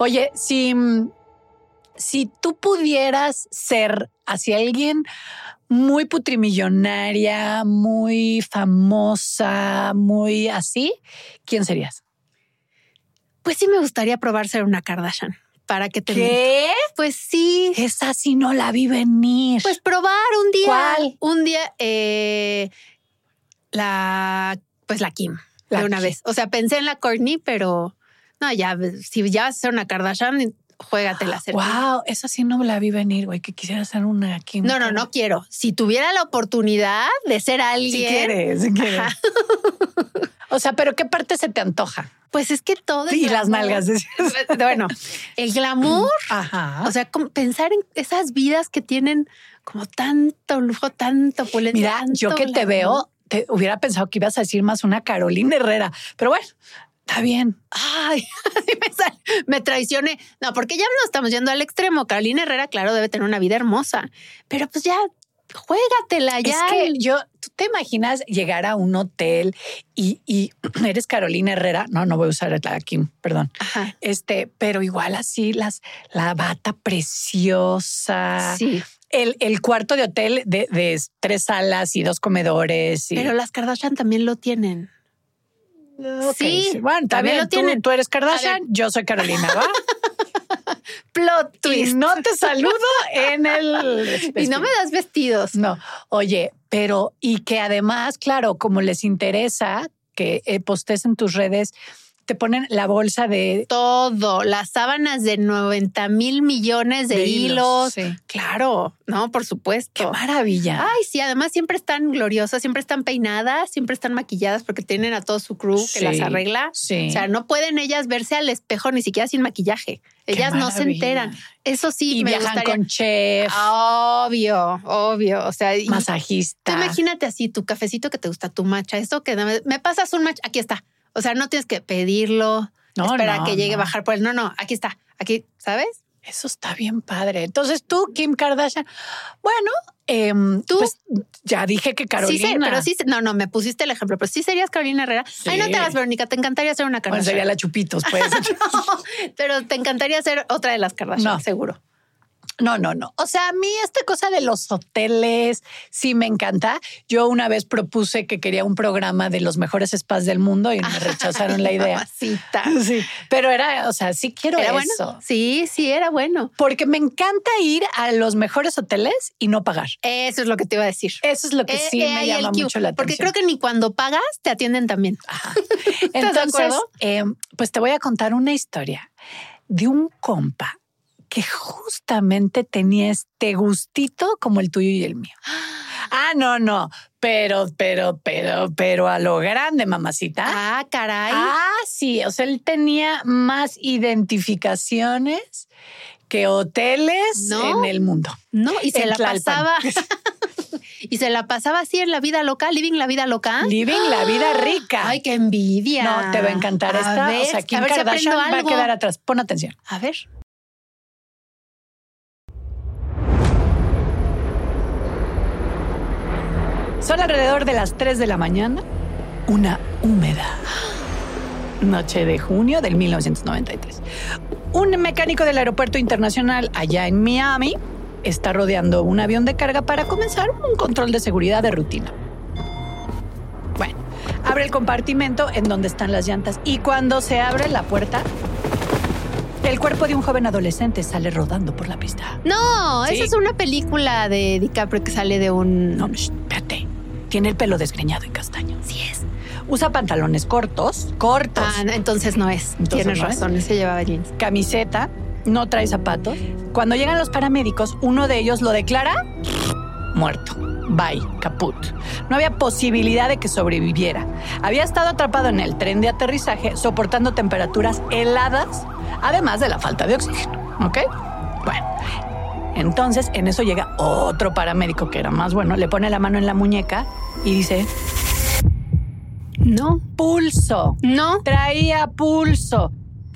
Oye, si tú pudieras ser así alguien muy putrimillonaria, muy famosa, muy así, ¿quién serías? Pues sí me gustaría probar ser una Kardashian. ¿Para que te ¿Qué? Pues sí. Esa sí no la vi venir. Pues probar un día. ¿Cuál? Un día la Kim de una vez. O sea, pensé en la Kourtney, pero no, ya, si ya vas a ser una Kardashian, juégatela. Wow, esa sí no la vi venir, güey, que quisiera ser una Kim. No quiero. Si tuviera la oportunidad de ser alguien. Si quieres. O sea, pero ¿qué parte se te antoja? Pues es que todo. Sí, las nalgas. Bueno, el glamour. Ajá. O sea, como pensar en esas vidas que tienen como tanto lujo, tanto opulencia. Mira, tanto yo que te veo, te hubiera pensado que ibas a decir más una Carolina Herrera, pero bueno, está bien. Ay, me traicioné. No, porque ya no estamos yendo al extremo. Carolina Herrera, claro, debe tener una vida hermosa, pero pues ya juégatela ya. Es que tú te imaginas llegar a un hotel y eres Carolina Herrera. No voy a usar la Kim, perdón. Ajá. Pero igual así la bata preciosa. Sí. El cuarto de hotel de 3 salas y 2 comedores. Pero las Kardashian también lo tienen. Okay. Sí. Bueno, también lo tienen. Tú eres Kardashian, yo soy Carolina, ¿va? Plot twist. Y no te saludo en el... Y no me das vestidos. No. Oye, pero y que además, claro, como les interesa que postes en tus redes, te ponen la bolsa de... Todo, las sábanas de 90,000 millones de hilos. Sí. Claro, no, por supuesto. ¡Qué maravilla! Ay, sí, además siempre están gloriosas, siempre están peinadas, siempre están maquilladas porque tienen a todo su crew que las arregla. Sí. O sea, no pueden ellas verse al espejo ni siquiera sin maquillaje. Ellas no se enteran. Eso sí, y me viajan gustaría. con chef. Obvio. O sea, masajista. Imagínate así, tu cafecito que te gusta, tu matcha, esto que me pasas un matcha, aquí está. O sea, no tienes que pedirlo, espera que llegue a bajar por él. No, aquí está, aquí, ¿sabes? Eso está bien padre. Entonces tú, Kim Kardashian, bueno, tú pues, ya dije que Carolina. Sí, pero sí, no, me pusiste el ejemplo, pero sí serías Carolina Herrera. Sí. Ay, no te hagas, Verónica, te encantaría ser una Kardashian. Bueno, sería la Chupitos, pues. No, pero te encantaría ser otra de las Kardashian, seguro. No. O sea, a mí esta cosa de los hoteles sí me encanta. Yo una vez propuse que quería un programa de los mejores spas del mundo y me rechazaron la idea. Sí, pero era, o sea, sí quiero ¿era eso. Bueno? Sí, era bueno. Porque me encanta ir a los mejores hoteles y no pagar. Eso es lo que te iba a decir. Eso es lo que sí me llama mucho la atención. Porque creo que ni cuando pagas te atienden también. Ajá. Entonces, pues te voy a contar una historia de un compa que justamente tenía este gustito como el tuyo y el mío. No, pero a lo grande, mamacita. Ah, caray. Sí, o sea, él tenía más identificaciones que hoteles en el mundo. No, y se la pasaba. Y se la pasaba así en la vida loca, living la vida loca. Living la vida rica. Ay, qué envidia. No, te va a encantar esta. Ver, o sea, Kim Kardashian va a quedar atrás. Pon atención. A ver. Son alrededor de las 3 de la mañana, una húmeda noche de junio del 1993. Un mecánico del aeropuerto internacional allá en Miami está rodeando un avión de carga para comenzar un control de seguridad de rutina. Bueno, abre el compartimento en donde están las llantas y cuando se abre la puerta, el cuerpo de un joven adolescente sale rodando por la pista. No, esa es una película de DiCaprio que sale de un... No, espérate. Tiene el pelo desgreñado y castaño. Sí es. Usa pantalones cortos. Entonces no es. Tienes razón, se llevaba jeans. Camiseta, no trae zapatos. Cuando llegan los paramédicos, uno de ellos lo declara muerto. Bye, caput. No había posibilidad de que sobreviviera. Había estado atrapado en el tren de aterrizaje, soportando temperaturas heladas, además de la falta de oxígeno. ¿Ok? Bueno. Entonces, en eso llega otro paramédico que era más bueno, le pone la mano en la muñeca y dice... No. Pulso. No. Traía pulso.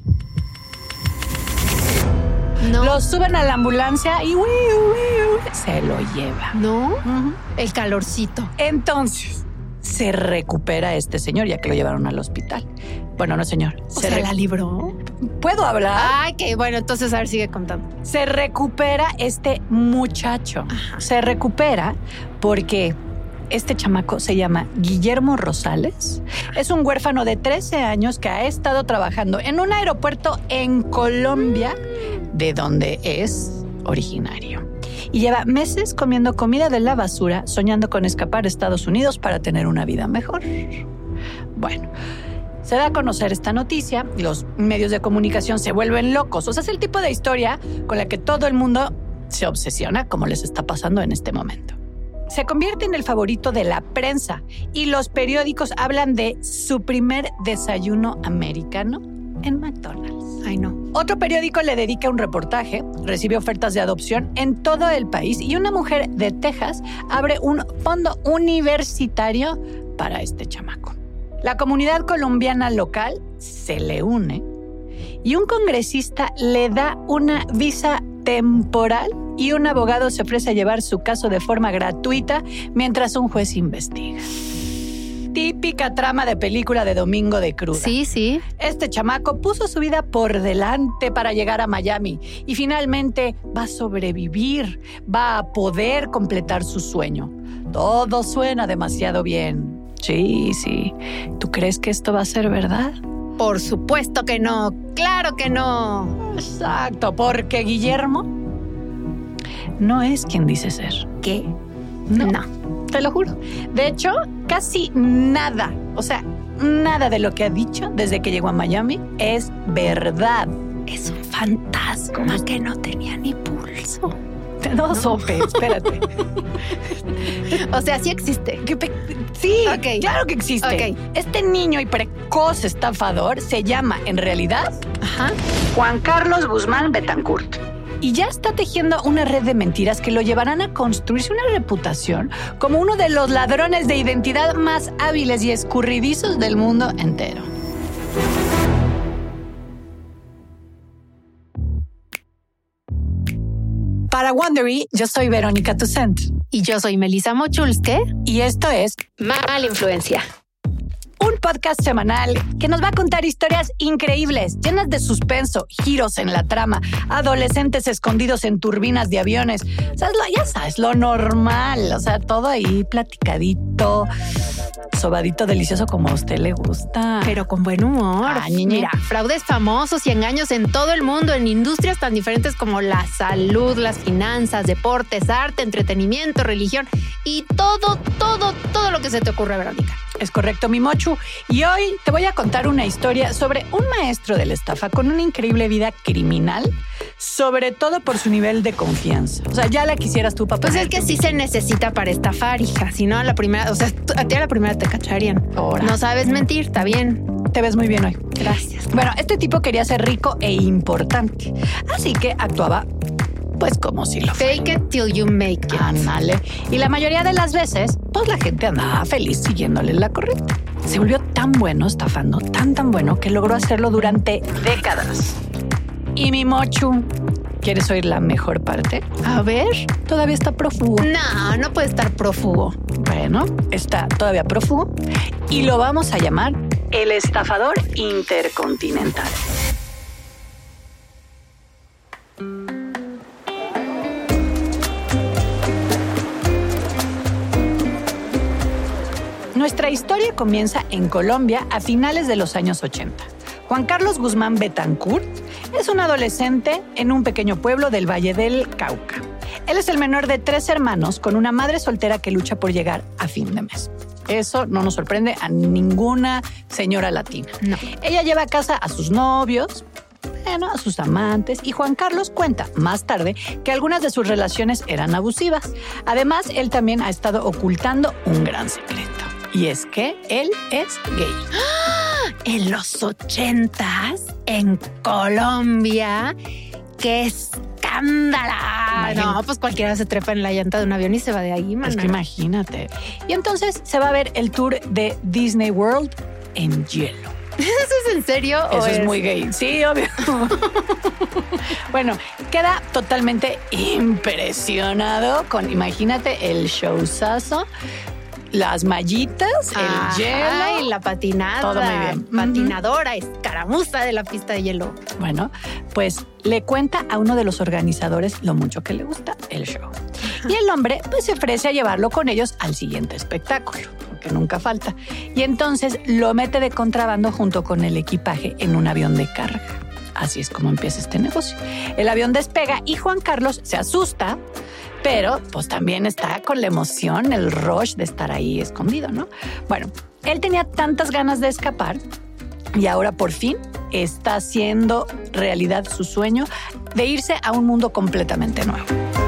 No. Lo suben a la ambulancia y se lo lleva. No. El calorcito. Entonces, se recupera este señor ya que lo llevaron al hospital. Bueno, no, señor. ¿La libró? ¿Puedo hablar? Ay, que bueno, entonces a ver, sigue contando. Se recupera este muchacho. Ajá. Se recupera porque este chamaco se llama Guillermo Rosales. Es un huérfano de 13 años que ha estado trabajando en un aeropuerto en Colombia, de donde es originario. Y lleva meses comiendo comida de la basura, soñando con escapar a Estados Unidos para tener una vida mejor. Bueno, se da a conocer esta noticia y los medios de comunicación se vuelven locos. O sea, es el tipo de historia con la que todo el mundo se obsesiona, como les está pasando en este momento. Se convierte en el favorito de la prensa y los periódicos hablan de su primer desayuno americano en McDonald's. Ay, no. Otro periódico le dedica un reportaje, recibe ofertas de adopción en todo el país y una mujer de Texas abre un fondo universitario para este chamaco. La comunidad colombiana local se le une y un congresista le da una visa temporal y un abogado se ofrece a llevar su caso de forma gratuita mientras un juez investiga. Típica trama de película de Domingo de Cruda. Sí, sí. Este chamaco puso su vida por delante para llegar a Miami y finalmente va a sobrevivir, va a poder completar su sueño. Todo suena demasiado bien. Sí, sí. ¿Tú crees que esto va a ser verdad? Por supuesto que no. Claro que no. Exacto, porque Guillermo no es quien dice ser. ¿Qué? No. Te lo juro. De hecho, casi nada, o sea, nada de lo que ha dicho desde que llegó a Miami es verdad. Es un fantasma que no tenía ni pulso. No, sope, espérate. O sea, sí existe. Sí, okay. Claro que existe. Okay. Este niño y precoz estafador se llama, en realidad, Juan Carlos Guzmán Betancourt. Y ya está tejiendo una red de mentiras que lo llevarán a construirse una reputación como uno de los ladrones de identidad más hábiles y escurridizos del mundo entero. Para Wondery, yo soy Verónica Toussaint. Y yo soy Melissa Mochulske. Y esto es Mala Influencia. Un podcast semanal que nos va a contar historias increíbles, llenas de suspenso, giros en la trama, adolescentes escondidos en turbinas de aviones. O sea, ya sabes, lo normal. O sea, todo ahí platicadito, sobadito, delicioso como a usted le gusta. Pero con buen humor. Mira, fraudes famosos y engaños en todo el mundo, en industrias tan diferentes como la salud, las finanzas, deportes, arte, entretenimiento, religión y todo lo que se te ocurra, Verónica. Es correcto, mi Mochu. Y hoy te voy a contar una historia sobre un maestro de la estafa con una increíble vida criminal, sobre todo por su nivel de confianza. O sea, ya la quisieras tú, papá. Pues es que sí se necesita para estafar, hija. Si no, a la primera, o sea, a ti a la primera te cacharían. Ahora. No sabes mentir, está bien. Te ves muy bien hoy. Gracias. Bueno, este tipo quería ser rico e importante, así que actuaba pues como si lo fuera. Fake it till you make it. Ándale. Y la mayoría de las veces, pues la gente andaba feliz siguiéndole la corriente. Se volvió tan bueno estafando, tan bueno, que logró hacerlo durante décadas. Y mi Mochu, ¿quieres oír la mejor parte? A ver. Todavía está prófugo. No puede estar prófugo. Bueno, está todavía prófugo y lo vamos a llamar el estafador intercontinental. Nuestra historia comienza en Colombia a finales de los años 80. Juan Carlos Guzmán Betancourt es un adolescente en un pequeño pueblo del Valle del Cauca. Él es el menor de 3 hermanos con una madre soltera que lucha por llegar a fin de mes. Eso no nos sorprende a ninguna señora latina. No. Ella lleva a casa a sus novios, a sus amantes, y Juan Carlos cuenta más tarde que algunas de sus relaciones eran abusivas. Además, él también ha estado ocultando un gran secreto. Y es que él es gay. ¡Ah! En los 80s, en Colombia, ¡qué escándalo! No, pues cualquiera se trepa en la llanta de un avión y se va de ahí, man. Es que imagínate. Y entonces se va a ver el tour de Disney World en hielo. ¿Eso es en serio? Eso es muy gay. Sí, obvio. Bueno, queda totalmente impresionado con, imagínate, el showzazo. las mallitas, el hielo. Y la patinada. Todo muy bien. Patinadora, escaramuza de la pista de hielo. Bueno, pues le cuenta a uno de los organizadores lo mucho que le gusta el show. Y el hombre pues se ofrece a llevarlo con ellos al siguiente espectáculo, porque nunca falta. Y entonces lo mete de contrabando junto con el equipaje en un avión de carga. Así es como empieza este negocio. El avión despega y Juan Carlos se asusta, pero pues también está con la emoción, el rush de estar ahí escondido, ¿no? Bueno, él tenía tantas ganas de escapar y ahora por fin está haciendo realidad su sueño de irse a un mundo completamente nuevo.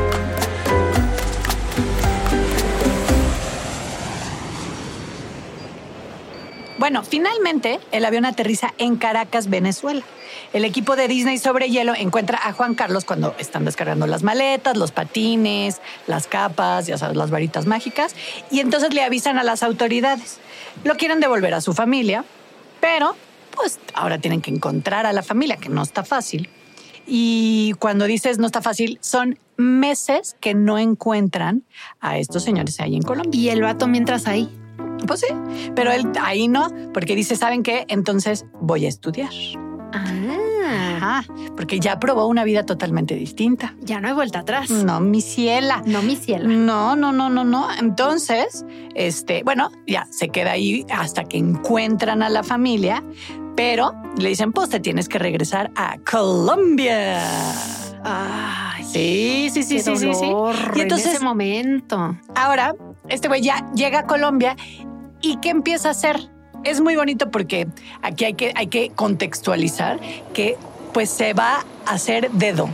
Bueno, finalmente el avión aterriza en Caracas, Venezuela. El equipo de Disney sobre hielo encuentra a Juan Carlos cuando están descargando las maletas, los patines, las capas, ya sabes, las varitas mágicas, y entonces le avisan a las autoridades. Lo quieren devolver a su familia, pero pues ahora tienen que encontrar a la familia, que no está fácil. Y cuando dices no está fácil, son meses que no encuentran a estos señores ahí en Colombia. Y el vato mientras ahí. Pues sí, pero él ahí no, porque dice, ¿saben qué? Entonces voy a estudiar. Ajá, porque ya probó una vida totalmente distinta. Ya no hay vuelta atrás. No, mi ciela. No, mi ciela. No. Entonces, bueno, ya se queda ahí hasta que encuentran a la familia, pero le dicen, pues te tienes que regresar a Colombia. Ay, sí. Y entonces, en ese momento. Ahora, este güey ya llega a Colombia y ¿qué empieza a hacer? Es muy bonito porque aquí hay que contextualizar que pues se va a hacer dedo.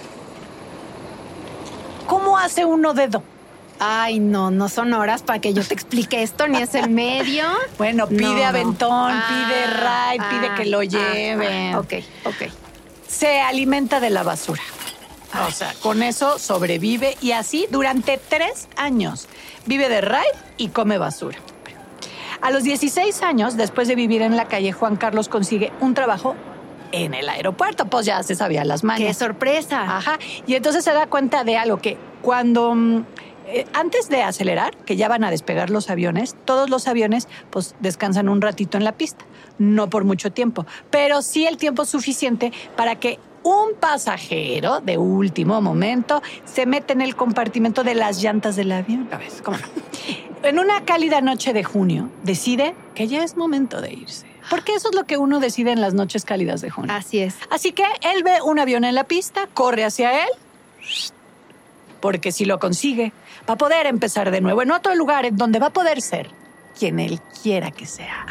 ¿Cómo hace uno dedo? Ay, no son horas para que yo te explique esto, ni es el medio. Bueno, pide aventón, pide ride, pide que lo lleven. Ok. Se alimenta de la basura. O sea, con eso sobrevive y así durante 3 años. Vive de ride y come basura. A los 16 años, después de vivir en la calle, Juan Carlos consigue un trabajo en el aeropuerto. Pues ya se sabía las mañas. ¡Qué sorpresa! Ajá. Y entonces se da cuenta de algo que cuando... antes de acelerar, que ya van a despegar los aviones, todos los aviones pues descansan un ratito en la pista. No por mucho tiempo, pero sí el tiempo suficiente para que un pasajero de último momento se mete en el compartimento de las llantas del avión. A ver, ¿cómo no? En una cálida noche de junio, decide que ya es momento de irse. Porque eso es lo que uno decide en las noches cálidas de junio. Así es. Así que él ve un avión en la pista, corre hacia él, porque si lo consigue, va a poder empezar de nuevo en otro lugar en donde va a poder ser quien él quiera que sea.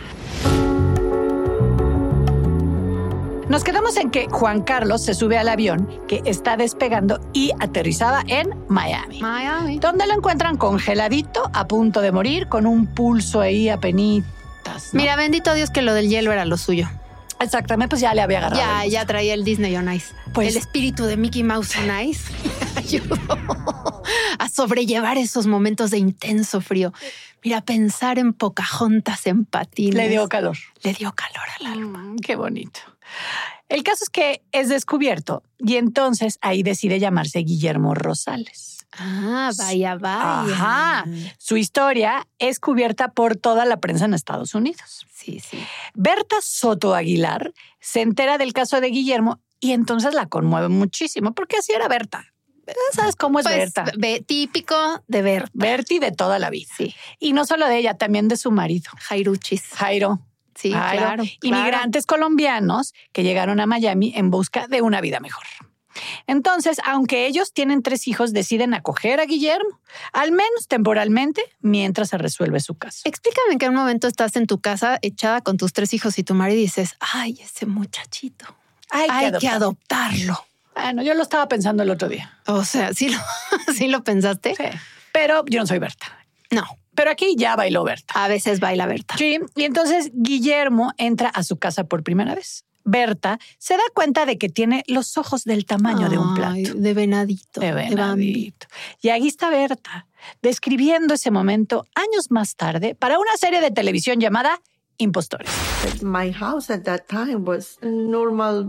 Nos quedamos en que Juan Carlos se sube al avión que está despegando y aterrizaba en Miami. Donde lo encuentran congeladito, a punto de morir, con un pulso ahí apenitas, ¿no? Mira, bendito Dios que lo del hielo era lo suyo. Exactamente, pues ya le había agarrado. Ya traía el Disney on Ice. Pues, el espíritu de Mickey Mouse on Ice ayudó a sobrellevar esos momentos de intenso frío. Mira, pensar en Pocahontas en patines. Le dio calor. Le dio calor al alma. Qué bonito. El caso es que es descubierto y entonces ahí decide llamarse Guillermo Rosales. Vaya. Ajá. Su historia es cubierta por toda la prensa en Estados Unidos. Sí. Berta Soto Aguilar se entera del caso de Guillermo y entonces la conmueve muchísimo porque así era Berta. ¿Sabes cómo es Berta? Típico de Berta. Berti de toda la vida. Sí. Y no solo de ella, también de su marido. Jairo. Sí, claro. Inmigrantes colombianos que llegaron a Miami en busca de una vida mejor. Entonces, aunque ellos tienen 3 hijos, deciden acoger a Guillermo, al menos temporalmente, mientras se resuelve su caso. Explícame en qué momento estás en tu casa echada con tus 3 hijos y tu marido y dices, ay, ese muchachito, hay que adoptarlo. Bueno, yo lo estaba pensando el otro día. O sea, ¿sí lo pensaste? Sí, pero yo no soy Berta. No. Pero aquí ya bailó Berta. A veces baila Berta. Sí, y entonces Guillermo entra a su casa por primera vez. Berta se da cuenta de que tiene los ojos del tamaño de un plato. De venadito. De venadito. Y ahí está Berta, describiendo ese momento años más tarde para una serie de televisión llamada Impostores. My house at that time was a normal,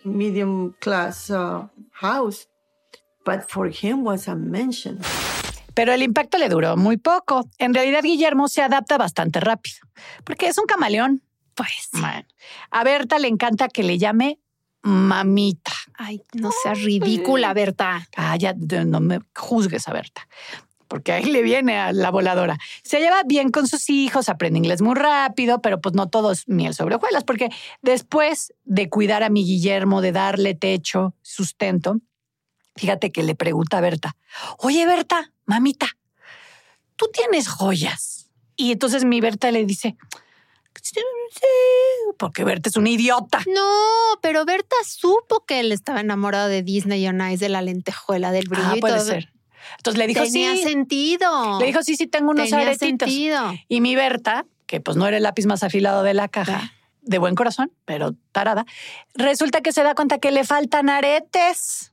medium class house. But for him was a mansion. Pero el impacto le duró muy poco. En realidad, Guillermo se adapta bastante rápido, porque es un camaleón. Pues. Bueno, a Berta le encanta que le llame mamita. Ay, no seas ridícula, Berta. Ya no me juzgues a Berta, porque ahí le viene a la voladora. Se lleva bien con sus hijos, aprende inglés muy rápido, pero pues no todo es miel sobre hojuelas, porque después de cuidar a mi Guillermo, de darle techo, sustento, fíjate que le pregunta a Berta, oye, Berta, mamita, ¿tú tienes joyas? Y entonces mi Berta le dice, sí, porque Berta es una idiota. No, pero Berta supo que él estaba enamorado de Disney on Ice, de la lentejuela, del brillo y puede todo. ser. Entonces le dijo, Tenía sentido. Le dijo, sí, tengo unos Tenía aretitos. sentido. Y mi Berta, que pues no era el lápiz más afilado de la caja, de buen corazón, pero tarada, resulta que se da cuenta que le faltan aretes.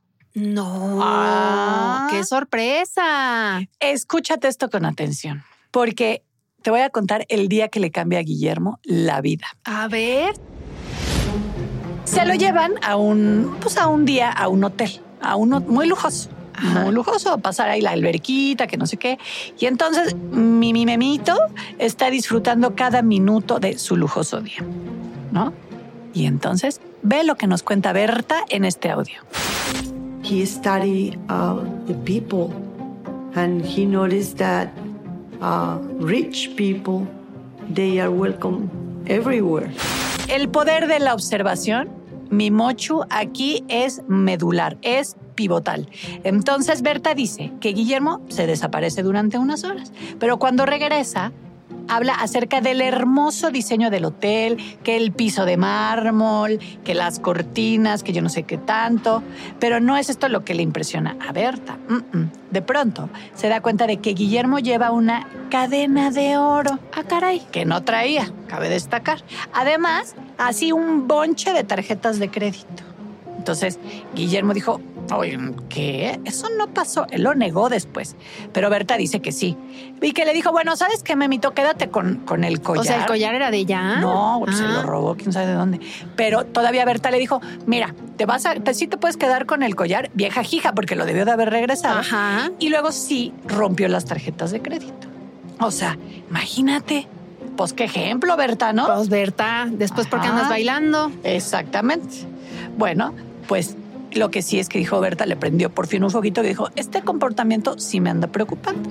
No, ¡qué sorpresa! Escúchate esto con atención, porque te voy a contar el día que le cambia a Guillermo la vida. A ver. Se lo llevan a un día a un hotel, a uno muy lujoso. Ajá. Muy lujoso, pasar ahí la alberquita, que no sé qué. Y entonces mi memito está disfrutando cada minuto de su lujoso día, ¿no? Y entonces ve lo que nos cuenta Berta en este audio. He studied the people and he noticed that rich people, they are welcome everywhere. El poder de la observación, mi Mochu, aquí es medular, es pivotal. Entonces Berta dice que Guillermo se desaparece durante unas horas, pero cuando regresa habla acerca del hermoso diseño del hotel, que el piso de mármol, que las cortinas, que yo no sé qué tanto, pero no es esto lo que le impresiona a Berta. De pronto se da cuenta de que Guillermo lleva una cadena de oro. ¡Ah, caray! Que no traía, cabe destacar. Además, así un bonche de tarjetas de crédito. Entonces, Guillermo dijo, oye, ¿qué? Eso no pasó. Él lo negó después. Pero Berta dice que sí. Y que le dijo, bueno, ¿sabes qué, memito? Quédate con el collar. O sea, ¿el collar era de ella? No, se lo robó, quién sabe de dónde. Pero todavía Berta le dijo, mira, sí te puedes quedar con el collar, vieja jija, porque lo debió de haber regresado. Ajá. Y luego sí rompió las tarjetas de crédito. O sea, imagínate. Pues qué ejemplo, Berta, ¿no? Pues Berta, después ¿por qué andas bailando? Exactamente. Bueno, pues lo que sí es que dijo Berta, le prendió por fin un foquito y dijo, este comportamiento sí me anda preocupando.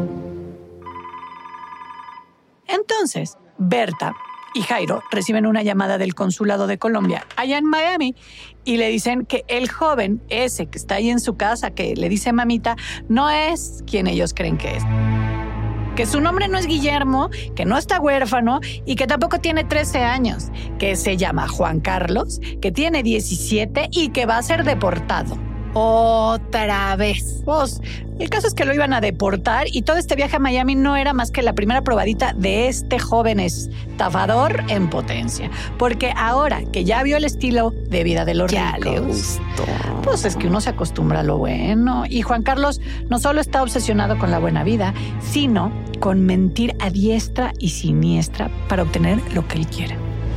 Entonces, Berta y Jairo reciben una llamada del consulado de Colombia allá en Miami y le dicen que el joven ese que está ahí en su casa, que le dice mamita, no es quien ellos creen que es. Que su nombre no es Guillermo, que no está huérfano y que tampoco tiene 13 años, que se llama Juan Carlos, que tiene 17 y que va a ser deportado. Otra vez. Pues, el caso es que lo iban a deportar y todo este viaje a Miami no era más que la primera probadita de este joven estafador en potencia. Porque ahora que ya vio el estilo de vida de los ricos, ya le gustó. Pues es que uno se acostumbra a lo bueno. Y Juan Carlos no solo está obsesionado con la buena vida, sino con mentir a diestra y siniestra para obtener lo que él quiere.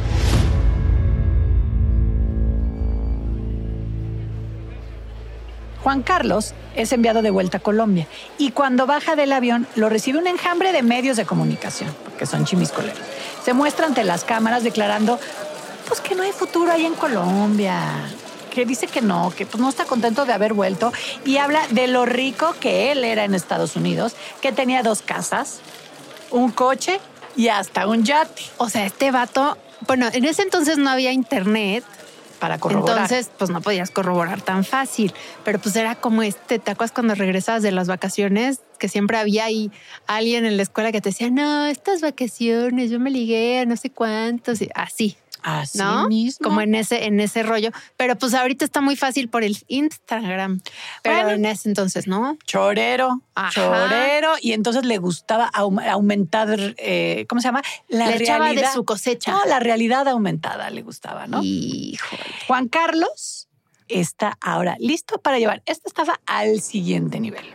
Juan Carlos es enviado de vuelta a Colombia y cuando baja del avión lo recibe un enjambre de medios de comunicación, porque son chimiscoleros. Se muestra ante las cámaras declarando pues que no hay futuro ahí en Colombia, que dice que no está contento de haber vuelto y habla de lo rico que él era en Estados Unidos, que tenía 2 casas, un coche y hasta un yate. O sea, este vato, bueno, en ese entonces no había internet. Para corroborar. Entonces, pues no podías corroborar tan fácil. Pero pues era como ¿te acuerdas cuando regresabas de las vacaciones? Que siempre había ahí alguien en la escuela que te decía, no, estas vacaciones, yo me ligué a no sé cuántos, y así. Así ¿no? mismo. Como en ese rollo. Pero pues ahorita está muy fácil por el Instagram. Pero bueno, en ese entonces, ¿no? Chorero. Y entonces le gustaba aumentar, ¿cómo se llama? La realidad de su cosecha. No, la realidad aumentada le gustaba, ¿no? Híjole. Juan Carlos está ahora listo para llevar esta estafa al siguiente nivel.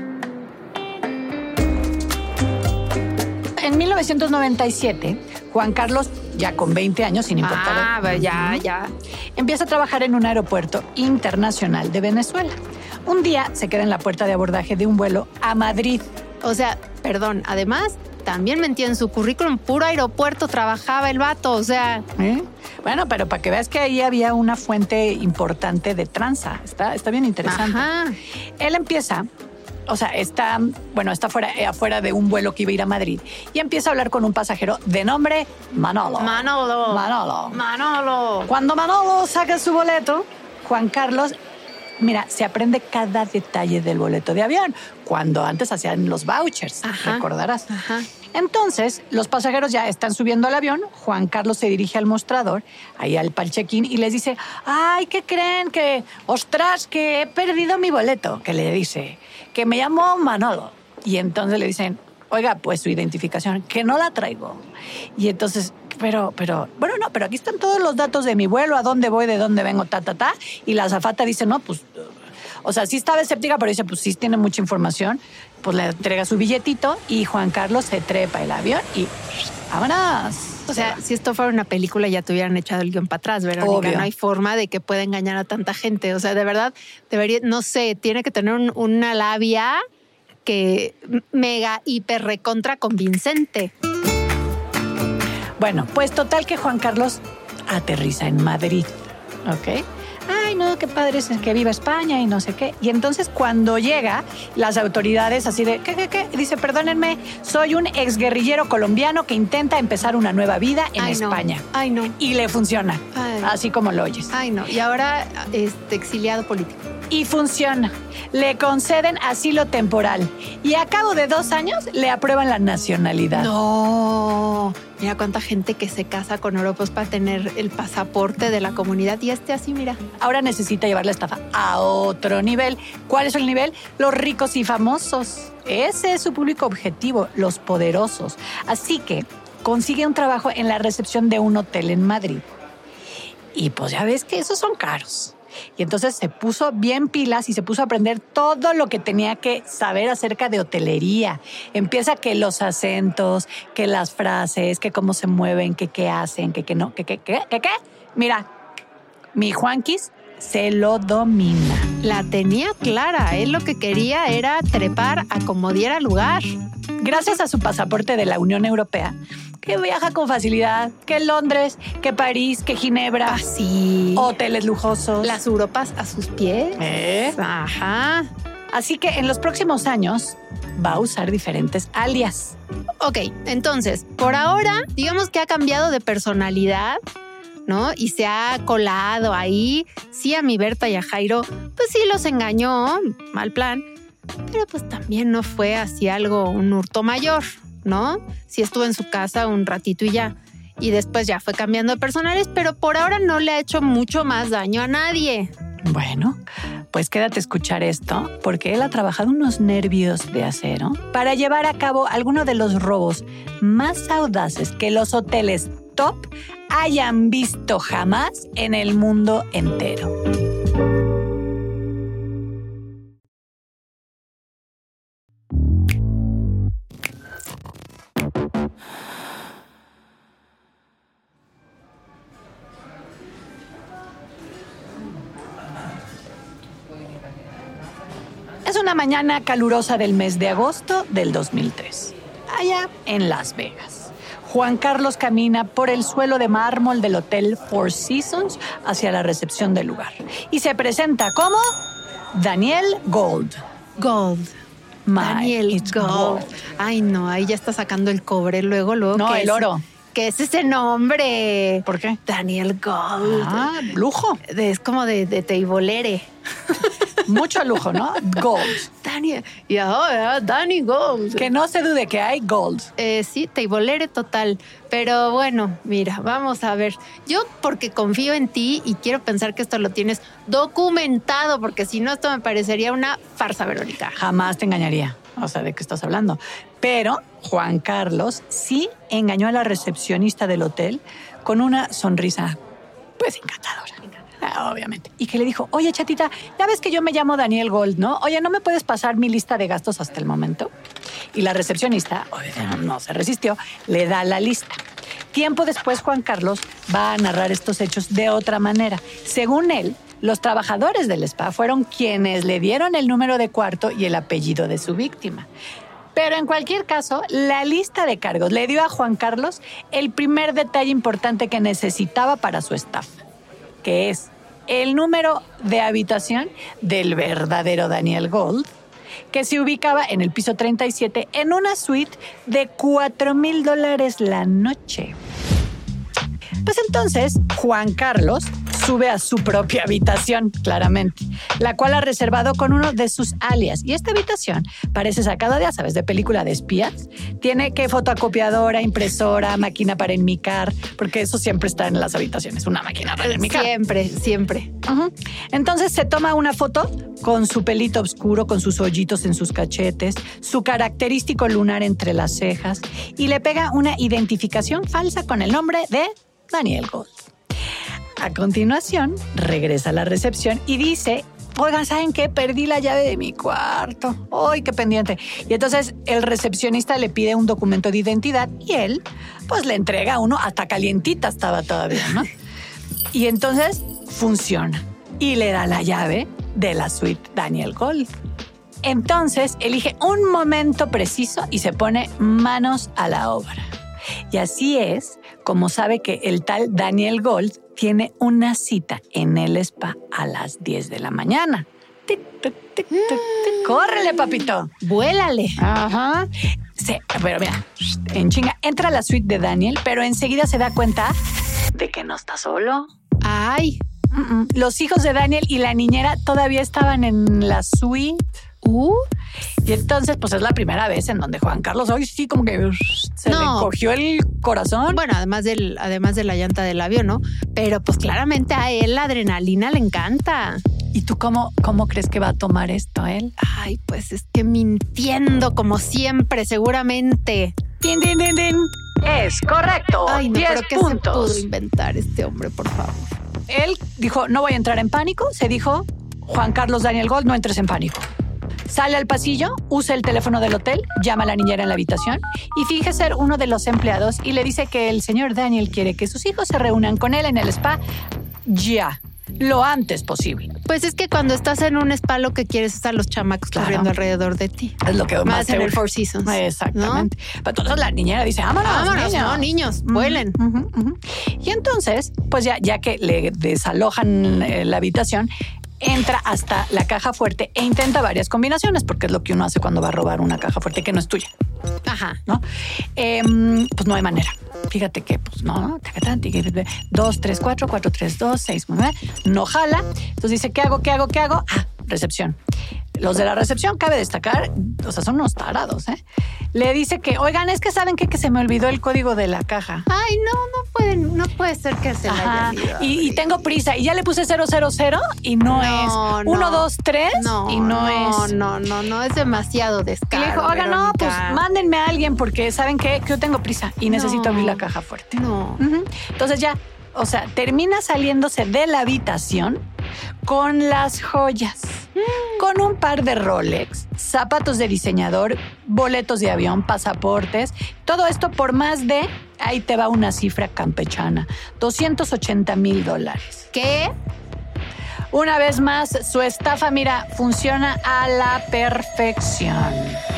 En 1997, Juan Carlos, ya con 20 años, sin importar... ya. Empieza a trabajar en un aeropuerto internacional de Venezuela. Un día se queda en la puerta de abordaje de un vuelo a Madrid. O sea, perdón, además también mentía en su currículum, puro aeropuerto trabajaba el vato, o sea... Bueno, pero para que veas que ahí había una fuente importante de tranza. Está bien interesante. Ajá. Él empieza... O sea, está afuera de un vuelo que iba a ir a Madrid y empieza a hablar con un pasajero de nombre Manolo. Cuando Manolo saca su boleto, Juan Carlos, mira, se aprende cada detalle del boleto de avión, cuando antes hacían los vouchers, recordarás. Ajá. Entonces, los pasajeros ya están subiendo al avión. Juan Carlos se dirige al mostrador, ahí al check-in, y les dice, ay, ¿qué creen? Ostras, que he perdido mi boleto. Que le dice, que me llamo Manolo. Y entonces le dicen, oiga, pues su identificación, que no la traigo. Y entonces, pero aquí están todos los datos de mi vuelo, a dónde voy, de dónde vengo, Y la azafata dice, no, pues... O sea, sí estaba escéptica, pero dice, pues sí tiene mucha información. Pues le entrega su billetito y Juan Carlos se trepa el avión y ¡vámonos! O sea, si esto fuera una película ya te hubieran echado el guión para atrás, Verónica. Obvio. No hay forma de que pueda engañar a tanta gente. O sea, de verdad, debería, no sé, tiene que tener una labia que mega, hiper, recontra convincente. Bueno, pues total que Juan Carlos aterriza en Madrid, ¿ok? Ay, no, qué padre es que viva España y no sé qué. Y entonces cuando llega, las autoridades así de, ¿qué? Dice, perdónenme, soy un exguerrillero colombiano que intenta empezar una nueva vida en España. Ay, no. Y le funciona, así como lo oyes. Ay, no. Y ahora, exiliado político. Y funciona. Le conceden asilo temporal. Y a cabo de 2 años le aprueban la nacionalidad. No. Mira cuánta gente que se casa con europeos para tener el pasaporte de la comunidad. Y así, mira. Ahora necesita llevar la estafa a otro nivel. ¿Cuál es el nivel? Los ricos y famosos. Ese es su público objetivo, los poderosos. Así que consigue un trabajo en la recepción de un hotel en Madrid. Y pues ya ves que esos son caros. Y entonces se puso bien pilas y se puso a aprender todo lo que tenía que saber acerca de hotelería. Empieza que los acentos, que las frases, que cómo se mueven, que qué hacen, que no, que qué. Mira, mi Juanquis se lo domina. La tenía clara. Él lo que quería era trepar a como diera lugar. Gracias a su pasaporte de la Unión Europea, que viaja con facilidad, que Londres, que París, que Ginebra. Así. Hoteles lujosos. Las Europas a sus pies. Ajá. Así que en los próximos años va a usar diferentes alias. Ok, entonces, por ahora, digamos que ha cambiado de personalidad, ¿no? Y se ha colado ahí. Sí, a mi Berta y a Jairo, pues sí los engañó, mal plan. Pero pues también no fue así un hurto mayor, ¿no? Sí estuvo en su casa un ratito y ya. Y después ya fue cambiando de personales, pero por ahora no le ha hecho mucho más daño a nadie. Bueno, pues quédate a escuchar esto, porque él ha trabajado unos nervios de acero para llevar a cabo alguno de los robos más audaces que los hoteles top hayan visto jamás en el mundo entero. Es una mañana calurosa del mes de agosto del 2003, allá en Las Vegas. Juan Carlos camina por el suelo de mármol del Hotel Four Seasons hacia la recepción del lugar y se presenta como Daniel Gold. Daniel Gold. Ay, no, ahí ya está sacando el cobre luego. No, el oro. ¿Qué es ese nombre? ¿Por qué? Daniel Gold. Ah, lujo. Es como de teibolere. Mucho lujo, ¿no? Gold. Danny Gold. Que no se dude que hay gold. Sí, teibolere total. Pero bueno, mira, vamos a ver. Yo porque confío en ti y quiero pensar que esto lo tienes documentado, porque si no, esto me parecería una farsa, Verónica. Jamás te engañaría. O sea, ¿de qué estás hablando? Pero Juan Carlos sí engañó a la recepcionista del hotel con una sonrisa, pues, encantadora. Obviamente. Y que le dijo, oye, chatita, ya ves que yo me llamo Daniel Gold, ¿no? Oye, ¿no me puedes pasar mi lista de gastos hasta el momento? Y la recepcionista, no se resistió, le da la lista. Tiempo después, Juan Carlos va a narrar estos hechos de otra manera. Según él, Los trabajadores del spa fueron quienes le dieron el número de cuarto y el apellido de su víctima. Pero en cualquier caso, la lista de cargos le dio a Juan Carlos el primer detalle importante que necesitaba para su estafa, que es el número de habitación del verdadero Daniel Gold, que se ubicaba en el piso 37 en una suite de $4,000 la noche. Pues entonces, Juan Carlos sube a su propia habitación, claramente, la cual ha reservado con uno de sus alias. Y esta habitación parece sacada, ya sabes, de película de espías. Tiene que fotocopiadora, impresora, máquina para enmicar, porque eso siempre está en las habitaciones, una máquina para enmicar. Siempre. Uh-huh. Entonces se toma una foto con su pelito oscuro, con sus hoyitos en sus cachetes, su característico lunar entre las cejas y le pega una identificación falsa con el nombre de Daniel Gold. A continuación, regresa a la recepción y dice, oigan, ¿saben qué? Perdí la llave de mi cuarto. ¡Ay, qué pendiente! Y entonces el recepcionista le pide un documento de identidad y él, pues le entrega uno, hasta calientita estaba todavía, ¿no? Y entonces funciona y le da la llave de la suite Daniel Gold. Entonces elige un momento preciso y se pone manos a la obra. Y así es como sabe que el tal Daniel Gold tiene una cita en el spa a las 10 de la mañana. Tic, tic, tic, tic, tic. ¡Córrele, papito! ¡Vuélale! Ajá. Sí, pero mira, en chinga, entra a la suite de Daniel, pero enseguida se da cuenta de que no está solo. ¡Ay! Los hijos de Daniel y la niñera todavía estaban en la suite. Y entonces, pues es la primera vez en donde Juan Carlos hoy sí como que se le cogió el corazón. Bueno, además de la llanta del avión, ¿no? Pero pues claramente a él la adrenalina le encanta. ¿Y tú cómo crees que va a tomar esto él? Ay, pues es que mintiendo como siempre, seguramente. ¡Tin, tin, tin, tin! Es correcto. Ay, no, 10 pero ¿qué puntos. se pudo inventar este hombre, por favor? Él dijo, no voy a entrar en pánico. Se dijo, Juan Carlos Daniel Gold, no entres en pánico. Sale al pasillo, usa el teléfono del hotel, llama a la niñera en la habitación y finge ser uno de los empleados y le dice que el señor Daniel quiere que sus hijos se reúnan con él en el spa ya, lo antes posible. Pues es que cuando estás en un spa lo que quieres es a los chamacos corriendo alrededor de ti. Es lo que más en el Four Seasons. Exactamente. ¿No? Pero entonces la niñera dice, vámonos, niños, vuelen. Y entonces, pues ya que le desalojan la habitación, entra hasta la caja fuerte e intenta varias combinaciones, porque es lo que uno hace cuando va a robar una caja fuerte que no es tuya. Ajá. ¿No? Pues no hay manera. Fíjate que, pues no, 2, 3, 4, 4, 3, 2, 6, 9, no jala. Entonces dice, ¿qué hago? Recepción. Los de la recepción, cabe destacar, o sea, son unos tarados, ¿eh? Le dice que, oigan, es que ¿saben qué? Que se me olvidó el código de la caja. Ay, no puede ser que se le haya olvidado. Y tengo prisa. Y ya le puse 000 y no es 1, 2, 3 y no es. No, es demasiado descaro. Y le dijo, oigan, no, pues mándenme a alguien porque ¿saben qué? Que yo tengo prisa y necesito abrir la caja fuerte. No. Entonces ya, o sea, termina saliéndose de la habitación con las joyas, con un par de Rolex, zapatos de diseñador, boletos de avión, pasaportes, todo esto por más de, ahí te va una cifra campechana, $280,000. ¿Qué? Una vez más, su estafa, mira, funciona a la perfección.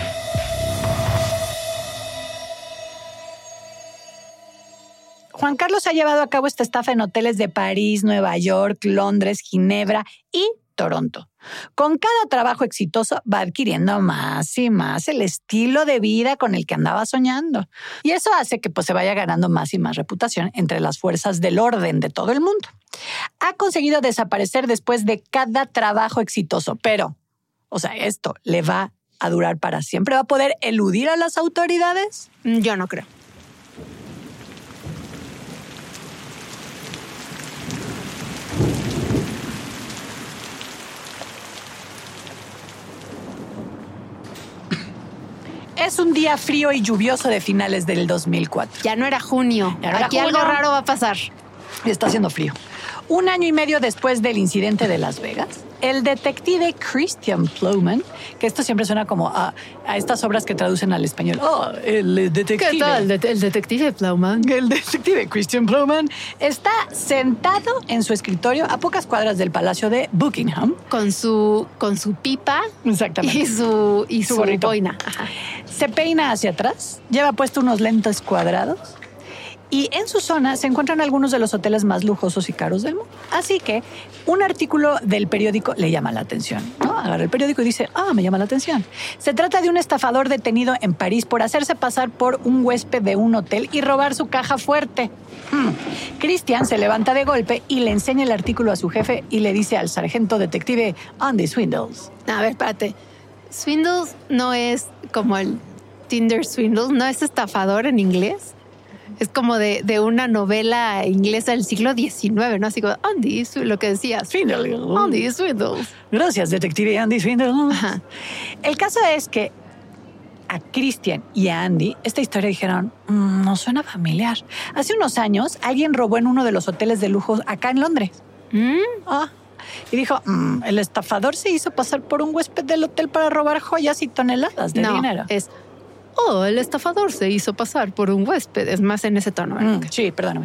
Juan Carlos ha llevado a cabo esta estafa en hoteles de París, Nueva York, Londres, Ginebra y Toronto. Con cada trabajo exitoso va adquiriendo más y más el estilo de vida con el que andaba soñando. Y eso hace que pues, se vaya ganando más y más reputación entre las fuerzas del orden de todo el mundo. Ha conseguido desaparecer después de cada trabajo exitoso, pero, o sea, esto le va a durar para siempre. ¿Va a poder eludir a las autoridades? Yo no creo. Es un día frío y lluvioso de finales del 2004. Ya no era junio. Aquí algo raro va a pasar. Está haciendo frío. 1 año y medio después del incidente de Las Vegas, el detective Christian Plowman, que esto siempre suena como a estas obras que traducen al español. Oh, el detective. ¿Qué tal? El detective Plowman. El detective Christian Plowman está sentado en su escritorio a pocas cuadras del Palacio de Buckingham. Con su pipa. Exactamente. Y su gorrito. boina. Ajá. Se peina hacia atrás, lleva puesto unos lentes cuadrados y en su zona se encuentran algunos de los hoteles más lujosos y caros del mundo. Así que un artículo del periódico le llama la atención, ¿no? Agarra el periódico y dice, me llama la atención. Se trata de un estafador detenido en París por hacerse pasar por un huésped de un hotel y robar su caja fuerte. Christian se levanta de golpe y le enseña el artículo a su jefe y le dice al sargento detective Andy Swindles. A ver, espérate. Swindles no es como el Tinder Swindles, no es estafador en inglés. Es como de una novela inglesa del siglo XIX, ¿no? Así como Andy, lo que decías. Swindles. Andy Swindles. Gracias, detective Andy Swindles. Ajá. El caso es que a Christian y a Andy esta historia dijeron, no suena familiar. Hace unos años alguien robó en uno de los hoteles de lujo acá en Londres. Y dijo, el estafador se hizo pasar por un huésped del hotel para robar joyas y toneladas de dinero. El estafador se hizo pasar por un huésped. Es más en ese tono. Sí, perdóname.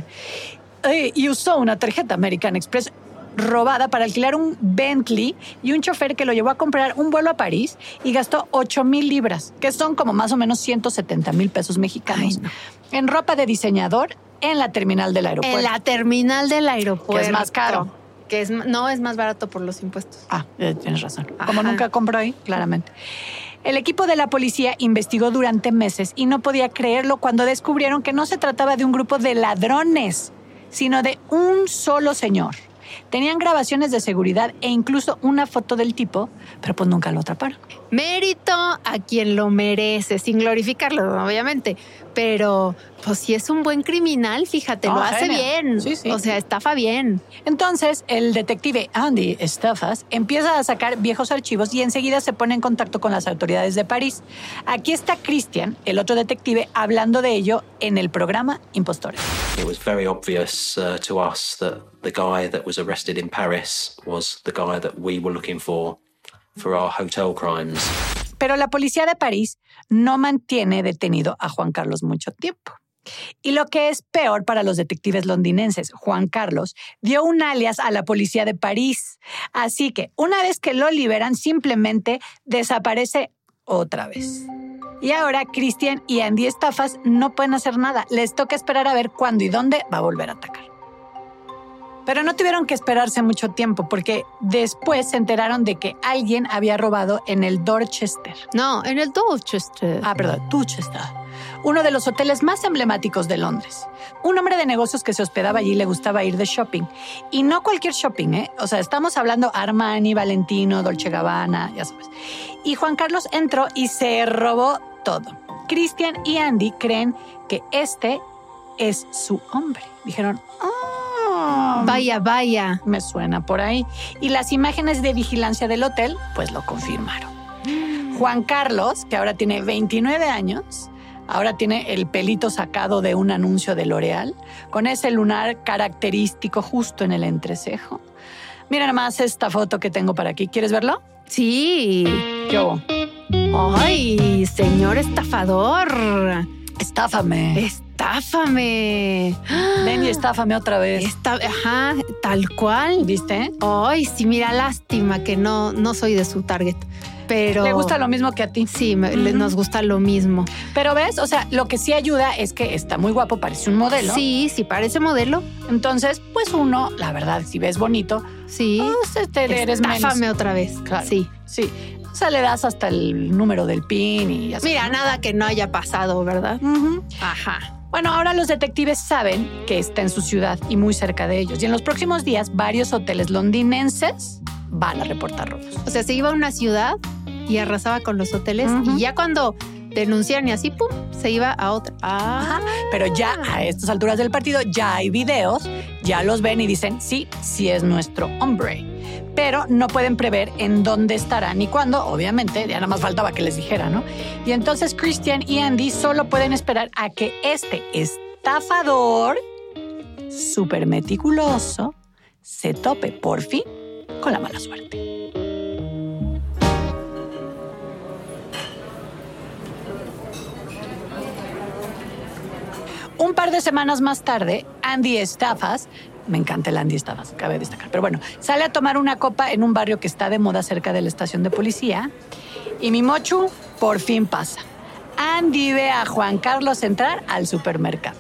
Y usó una tarjeta American Express robada para alquilar un Bentley y un chofer que lo llevó a comprar un vuelo a París y gastó 8,000 libras, que son como más o menos 170,000 pesos mexicanos, en ropa de diseñador en la terminal del aeropuerto. En la terminal del aeropuerto. Que es más caro. No es más barato por los impuestos. Tienes razón. Como nunca compro ahí, claramente. El equipo de la policía investigó durante meses y no podía creerlo cuando descubrieron que no se trataba de un grupo de ladrones, sino de un solo señor. Tenían grabaciones de seguridad e incluso una foto del tipo, pero pues nunca lo atraparon. Mérito a quien lo merece, sin glorificarlo, obviamente. Pero, pues si es un buen criminal, fíjate, lo hace bien. Sí. O sea, estafa bien. Entonces, el detective Andy Stafas empieza a sacar viejos archivos y enseguida se pone en contacto con las autoridades de París. Aquí está Christian, el otro detective, hablando de ello en el programa Impostores. It was very obvious to us that the guy that was arrested in Paris was the guy that we were looking for our hotel crimes. Pero la policía de París no mantiene detenido a Juan Carlos mucho tiempo. Y lo que es peor para los detectives londinenses, Juan Carlos dio un alias a la policía de París. Así que una vez que lo liberan, simplemente desaparece otra vez. Y ahora Christian y Andy Stafas no pueden hacer nada. Les toca esperar a ver cuándo y dónde va a volver a atacar. Pero no tuvieron que esperarse mucho tiempo porque después se enteraron de que alguien había robado en el Dorchester. No, en el Dorchester. Dorchester. Uno de los hoteles más emblemáticos de Londres. Un hombre de negocios que se hospedaba allí le gustaba ir de shopping. Y no cualquier shopping, ¿eh? O sea, estamos hablando Armani, Valentino, Dolce & Gabbana, ya sabes. Y Juan Carlos entró y se robó todo. Christian y Andy creen que este es su hombre. Dijeron, vaya. Me suena por ahí. Y las imágenes de vigilancia del hotel, pues lo confirmaron. Juan Carlos, que ahora tiene 29 años, ahora tiene el pelito sacado de un anuncio de L'Oreal, con ese lunar característico justo en el entrecejo. Mira nomás esta foto que tengo para aquí. ¿Quieres verlo? Sí. ¿Qué hubo? ¡Ay, señor estafador! Estáfame. Ven y estáfame otra vez. Ajá, tal cual. ¿Viste? Ay, sí, mira, lástima que no soy de su target. Pero le gusta lo mismo que a ti. Sí, nos gusta lo mismo. Pero ves, o sea, lo que sí ayuda es que está muy guapo, parece un modelo. Sí, parece modelo. Entonces, pues uno, la verdad, si ves bonito, sí, pues eres menos. Estáfame otra vez. Claro. Sí. O sea, le das hasta el número del PIN y ya sabes. Mira, nada que no haya pasado, ¿verdad? Ajá. Bueno, ahora los detectives saben que está en su ciudad y muy cerca de ellos. Y en los próximos días, varios hoteles londinenses van a reportar robos. O sea, se iba a una ciudad y arrasaba con los hoteles y ya cuando denuncian y así, pum, se iba a otra. Ajá. Pero ya a estas alturas del partido ya hay videos, ya los ven y dicen, sí es nuestro hombre. Pero no pueden prever en dónde estará ni cuándo, obviamente, ya nada más faltaba que les dijera, ¿no? Y entonces Christian y Andy solo pueden esperar a que este estafador súper meticuloso se tope por fin con la mala suerte. Un par de semanas más tarde, Andy Staffas, me encanta el Andy Staffas, cabe destacar, pero bueno, sale a tomar una copa en un barrio que está de moda cerca de la estación de policía y mi mochu por fin pasa. Andy ve a Juan Carlos entrar al supermercado.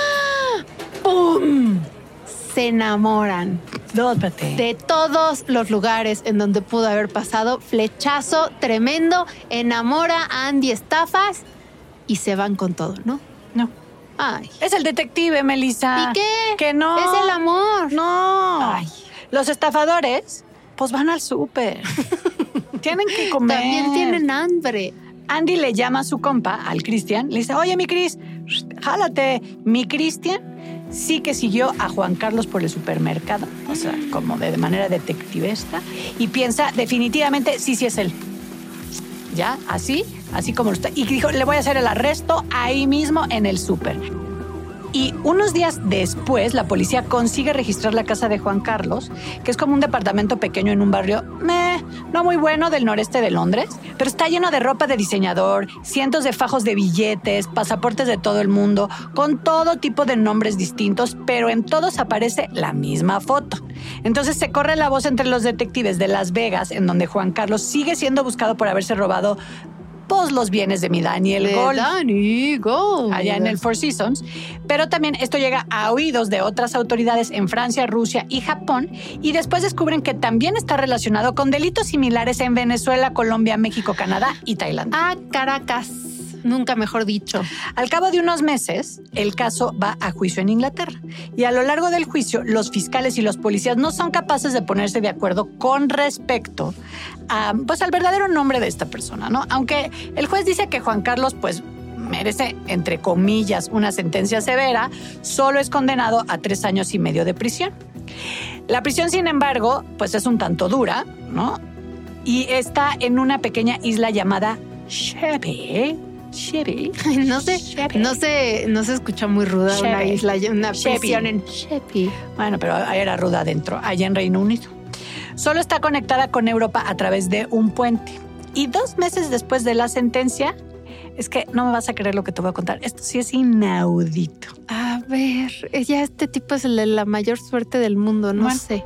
¡Pum! Se enamoran. Dópate. De todos los lugares en donde pudo haber pasado, flechazo tremendo, enamora a Andy Staffas y se van con todo, ¿no? No. Ay. Es el detective, Melissa. ¿Y qué? Que no. Es el amor. No. Ay. Los estafadores, pues van al súper. Tienen que comer. También tienen hambre. Andy le llama a su compa, al Cristian, le dice, oye, mi Cris, jálate. Mi Cristian sí que siguió a Juan Carlos por el supermercado, o sea, como de manera detectivesca, y piensa definitivamente, sí es él. Ya, así como lo está. Y dijo, le voy a hacer el arresto ahí mismo en el súper. Y unos días después, la policía consigue registrar la casa de Juan Carlos, que es como un departamento pequeño en un barrio no muy bueno del noreste de Londres, pero está lleno de ropa de diseñador, cientos de fajos de billetes, pasaportes de todo el mundo, con todo tipo de nombres distintos, pero en todos aparece la misma foto. Entonces se corre la voz entre los detectives de Las Vegas, en donde Juan Carlos sigue siendo buscado por haberse robado los bienes de mi Daniel Gold. Danny Gold. Allá en el Four Seasons. Pero también esto llega a oídos de otras autoridades en Francia, Rusia y Japón. Y después descubren que también está relacionado con delitos similares en Venezuela, Colombia, México, Canadá y Tailandia. Ah, Caracas. Nunca mejor dicho. Al cabo de unos meses, el caso va a juicio en Inglaterra. Y a lo largo del juicio, los fiscales y los policías no son capaces de ponerse de acuerdo con respecto a, al verdadero nombre de esta persona, ¿no? Aunque el juez dice que Juan Carlos, merece, entre comillas, una sentencia severa, solo es condenado a 3 años y medio de prisión. La prisión, sin embargo, es un tanto dura, ¿no? Y está en una pequeña isla llamada Sheppey. No se escucha muy ruda Sheppey. una isla, una Sheppey. prisión en Sheppey. Bueno, pero era ruda adentro, allá en Reino Unido. Solo está conectada con Europa a través de un puente. Y 2 meses después de la sentencia, es que no me vas a creer lo que te voy a contar. Esto sí es inaudito. A ver, ya este tipo es el de la mayor suerte del mundo, no sé.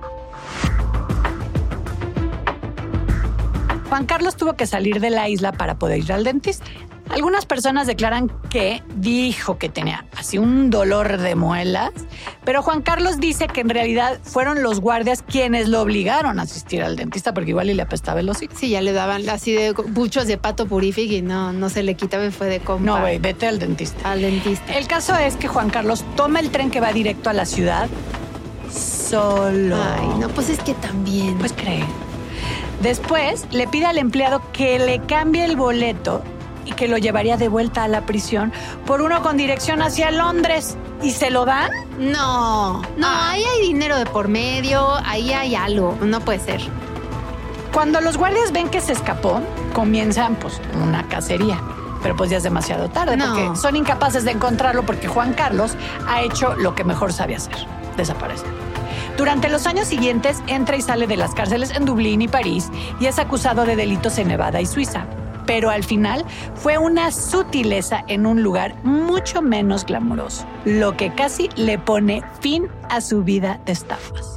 Juan Carlos tuvo que salir de la isla para poder ir al dentista. Algunas personas declaran que dijo que tenía así un dolor de muelas, pero Juan Carlos dice que en realidad fueron los guardias quienes lo obligaron a asistir al dentista porque igual le apestaba el hocico. Sí, ya le daban así de buchos de pato purific y no se le quitaba y fue de compa. No, güey, vete al dentista. Al dentista. El caso es que Juan Carlos toma el tren que va directo a la ciudad solo. Ay, no, pues es que también. Pues cree. Después le pide al empleado que le cambie el boleto y que lo llevaría de vuelta a la prisión por uno con dirección hacia Londres. ¿Y se lo dan? No, ahí hay dinero de por medio, ahí hay algo, no puede ser. Cuando los guardias ven que se escapó, comienzan una cacería. Pero ya es demasiado tarde porque son incapaces de encontrarlo porque Juan Carlos ha hecho lo que mejor sabe hacer, desaparecer. Durante los años siguientes entra y sale de las cárceles en Dublín y París y es acusado de delitos en Nevada y Suiza. Pero al final fue una sutileza en un lugar mucho menos glamuroso, lo que casi le pone fin a su vida de estafas.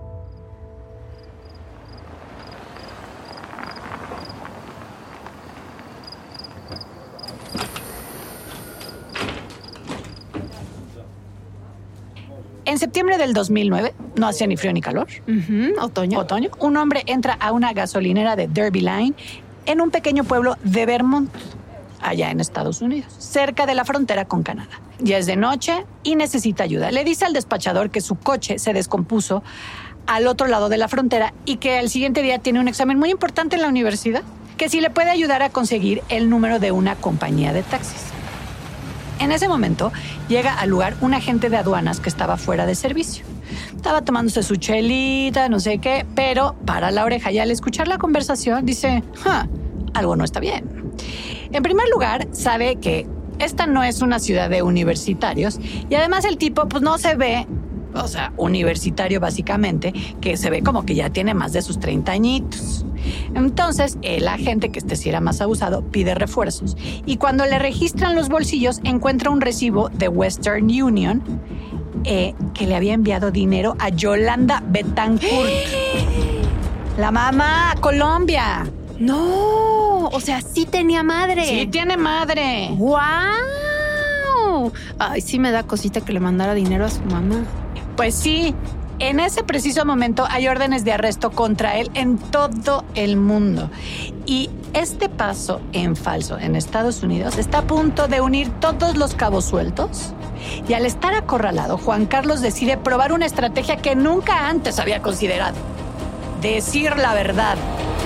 En septiembre del 2009, no hacía ni frío ni calor. Otoño. Un hombre entra a una gasolinera de Derby Line en un pequeño pueblo de Vermont, allá en Estados Unidos, cerca de la frontera con Canadá. Ya es de noche y necesita ayuda. Le dice al despachador que su coche se descompuso al otro lado de la frontera y que al siguiente día tiene un examen muy importante en la universidad, que si le puede ayudar a conseguir el número de una compañía de taxis. En ese momento llega al lugar un agente de aduanas que estaba fuera de servicio. Estaba tomándose su chelita, no sé qué, pero para la oreja y al escuchar la conversación dice, algo no está bien. En primer lugar, sabe que esta no es una ciudad de universitarios y además el tipo no se ve o sea, universitario básicamente, que se ve como que ya tiene más de sus 30 añitos. Entonces, el agente, que sí era más abusado, pide refuerzos. Y cuando le registran los bolsillos, encuentra un recibo de Western Union que le había enviado dinero a Yolanda Betancourt, la mamá, a Colombia. No, o sea, sí tenía madre. Sí tiene madre. ¡Guau! Ay, sí me da cosita que le mandara dinero a su mamá. Pues sí, en ese preciso momento hay órdenes de arresto contra él en todo el mundo. Y este paso en falso en Estados Unidos está a punto de unir todos los cabos sueltos. Y al estar acorralado, Juan Carlos decide probar una estrategia que nunca antes había considerado: decir la verdad.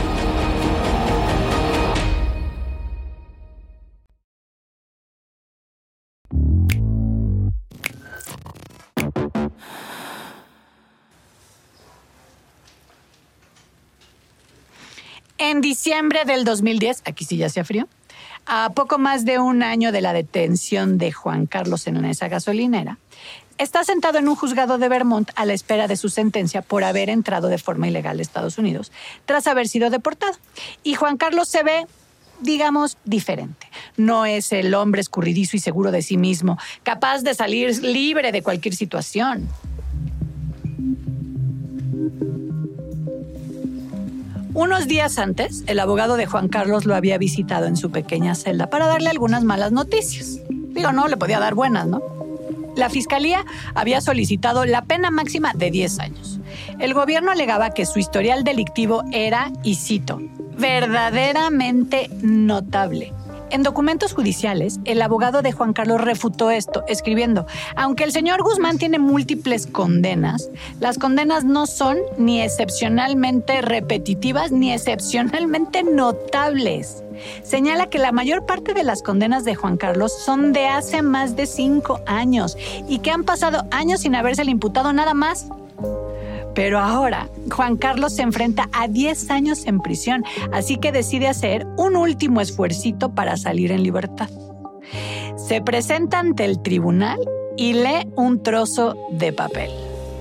En diciembre del 2010, aquí sí ya hacía frío, a poco más de un año de la detención de Juan Carlos en esa gasolinera, está sentado en un juzgado de Vermont a la espera de su sentencia por haber entrado de forma ilegal a Estados Unidos tras haber sido deportado. Y Juan Carlos se ve, digamos, diferente. No es el hombre escurridizo y seguro de sí mismo, capaz de salir libre de cualquier situación. Unos días antes, el abogado de Juan Carlos lo había visitado en su pequeña celda para darle algunas malas noticias. Digo, no, le podía dar buenas, ¿no? La fiscalía había solicitado la pena máxima de 10 años. El gobierno alegaba que su historial delictivo era, y cito, verdaderamente notable. En documentos judiciales, el abogado de Juan Carlos refutó esto, escribiendo: aunque el señor Guzmán tiene múltiples condenas, las condenas no son ni excepcionalmente repetitivas ni excepcionalmente notables. Señala que la mayor parte de las condenas de Juan Carlos son de hace más de 5 años y que han pasado años sin habérsele imputado nada más. Pero ahora, Juan Carlos se enfrenta a 10 años en prisión, así que decide hacer un último esfuercito para salir en libertad. Se presenta ante el tribunal y lee un trozo de papel.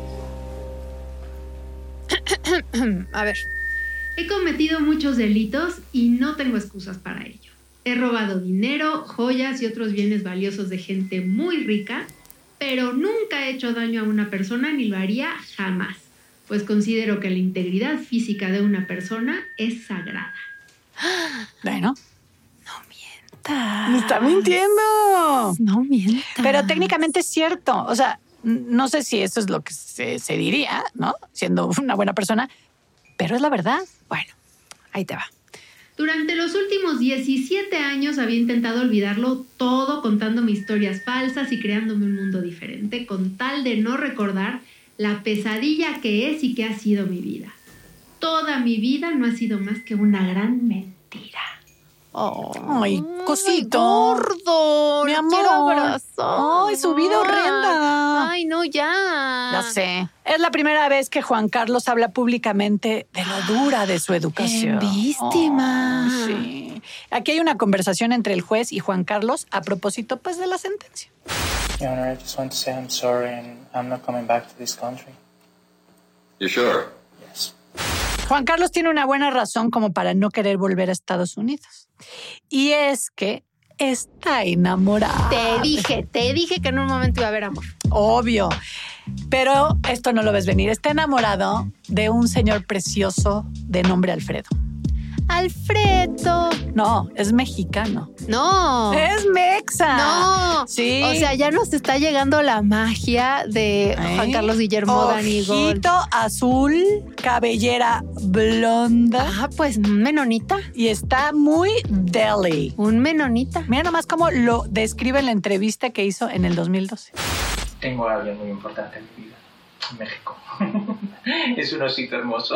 A ver. He cometido muchos delitos y no tengo excusas para ello. He robado dinero, joyas y otros bienes valiosos de gente muy rica, pero nunca he hecho daño a una persona ni lo haría jamás, pues considero que la integridad física de una persona es sagrada. Bueno. No mientas. ¡Me está mintiendo! No mientas. Pero técnicamente es cierto. O sea, no sé si eso es lo que se diría, ¿no? Siendo una buena persona, pero es la verdad. Bueno, ahí te va. Durante los últimos 17 años había intentado olvidarlo todo contándome historias falsas y creándome un mundo diferente con tal de no recordar la pesadilla que es y que ha sido mi vida. Toda mi vida no ha sido más que una gran mentira. Oh, ay, cosito. Gordo. Mi amor. Quiero abrazar. Ay, su vida horrenda. Ay, no, ya. Ya sé. Es la primera vez que Juan Carlos habla públicamente de lo dura de su educación. Víctima. Oh, sí. Aquí hay una conversación entre el juez y Juan Carlos a propósito, pues, de la sentencia. Your Honor, I just want to say I'm sorry and I'm not coming back to this country. You sure? Yes. Juan Carlos tiene una buena razón como para no querer volver a Estados Unidos. Y es que está enamorado. Te dije que en un momento iba a haber amor. Obvio. Pero esto no lo ves venir. Está enamorado de un señor precioso de nombre Alfredo. Alfredo. No, es mexicano. No. Es mexa. No. Sí. O sea, ya nos está llegando la magia de Juan Carlos Guillermo Danigol. Ojito azul, cabellera blonda. Ah, pues un menonita. Y está muy deli. Un menonita. Mira nomás cómo lo describe en la entrevista que hizo en el 2012. Tengo a alguien muy importante en mi vida. México. Es un osito hermoso.